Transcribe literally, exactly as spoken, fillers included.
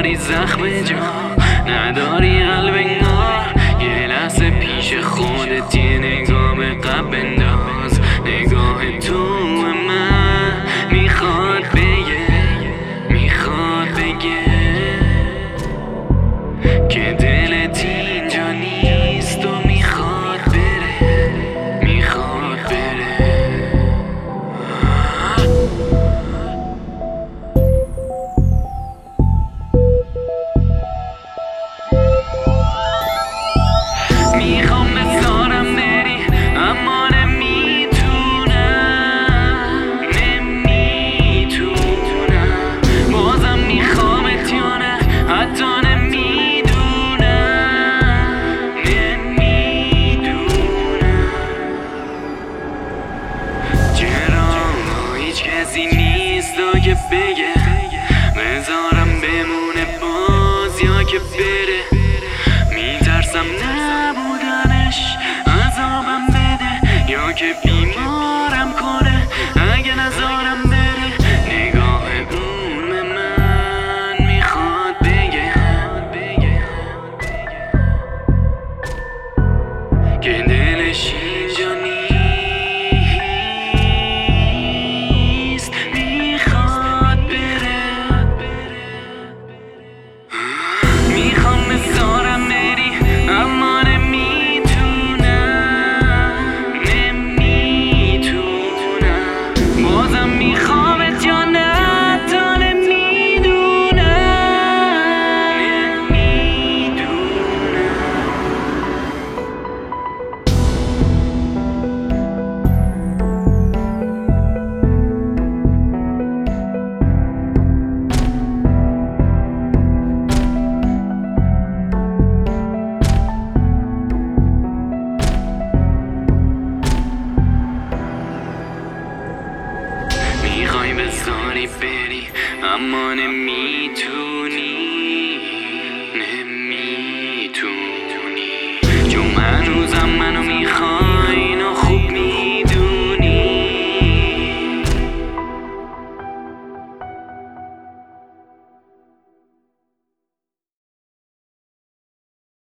نداری زخم جا، نداری قلب انگار. یه لحظه پیش خودت یه نگاه به قبل بنداز. نگاه تو من میخواد بگه، میخواد بگه که دلت اینجا نیست و میخواد بره، میخواد بره. میخوام بذارم بری اما نمیتونم، نمیتونم. بازم میخوامت یا نه حتی نمیدونم، نمیدونم. چرا هیچ کسی نیست و که بگه بذارم بمونه باز یا که بره. میترسم نبودنش عذابم بده یا که بیمارم کنه اگه نذارم بره. نگاه اون به من میخواد بگه که دلش اینجا نیست، میخواد بره. میخوام بذارم بری اما نمیتونم، نمیتونم. بازم میخوامت یا نه حتی نمیدونم، نمیدونم. میخوای بذاری بری اما نمیتونی.